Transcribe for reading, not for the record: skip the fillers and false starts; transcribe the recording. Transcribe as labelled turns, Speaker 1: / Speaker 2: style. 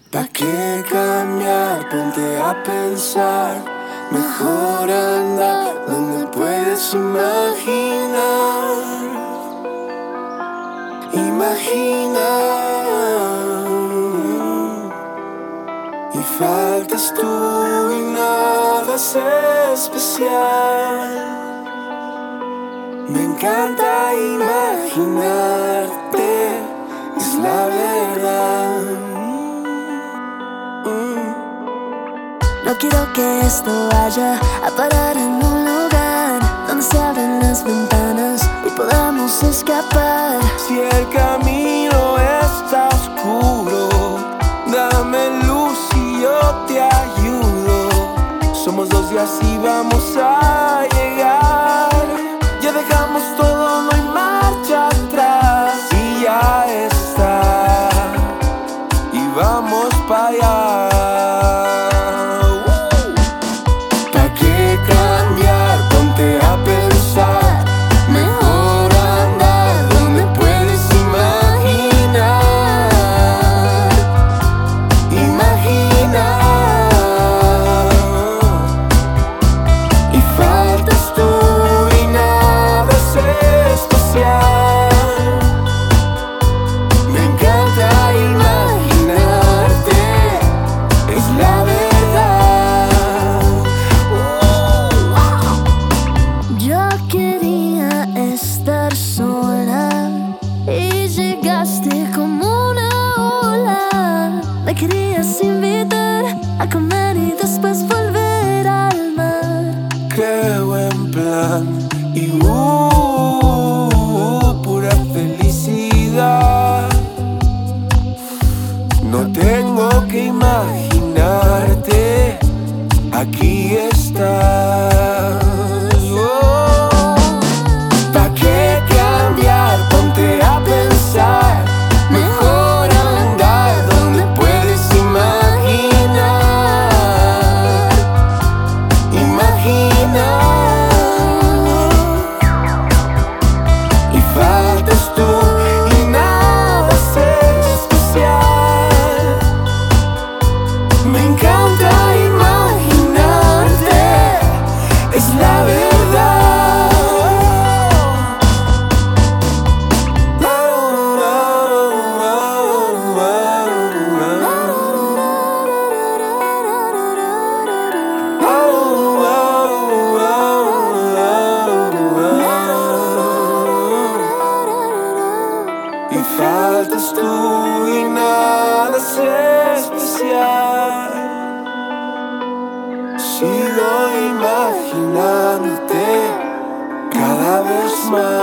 Speaker 1: ¿Pa' qué cambiar? Ponte a pensar. Mejor andar donde puedes imaginar. Imaginar. Y faltas tú y nada es especial. Me encanta imaginarte, es la verdad.
Speaker 2: No quiero que esto vaya a parar en un lugar donde se abran las ventanas y podamos escapar.
Speaker 1: Si el camino está oscuro, dame luz y yo te ayudo. Somos dos y así vamos a llegar. Ya dejamos todo, no hay marcha atrás. Y ya está, y vamos para allá. ¿Pa' qué cambiar? Ponte a pensar. Mejor andar donde puedes imaginar. Imaginar. Y faltas tú y nada es especial. Me encanta imaginarte, es la verdad.
Speaker 2: Yo quería estar sola y llegaste como una ola. Me querías invitar a comer y después volver al mar.
Speaker 1: Qué buen plan. Y pura felicidad. No tengo que imaginarte, aquí estás. ¿Pa' qué cambiar? Ponte a pensar. Mejor andar donde puedes imaginar. Imaginar. Y faltas tú y nada es especial. Me encanta imaginarte, es la verdad. Y faltas tú y nada es especial. Sigo imaginándote cada vez más.